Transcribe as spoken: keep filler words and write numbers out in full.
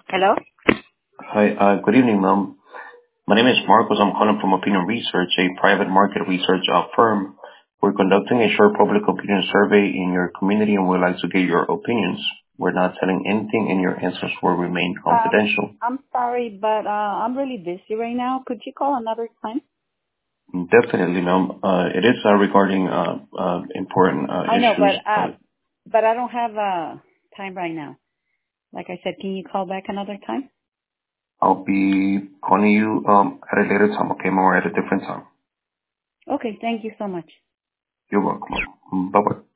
Hello? Hi, uh, good evening, ma'am. My name is Marcos. I'm calling from Opinion Research, a private market research uh, firm. We're conducting a short public opinion survey in your community, and we'd like to get your opinions. We're not telling anything, and your answers will remain Um, confidential. I'm sorry, but uh, I'm really busy right now. Could you call another time? Definitely, ma'am. Uh, It is uh, regarding uh, uh, important uh, I know, issues. but uh, Uh, but I don't have uh, time right now. Like I said, can you call back another time? I'll be calling you um, at a later time, okay, ma'am, or at a different time. Okay, thank you so much. You're welcome, ma'am. Bye-bye.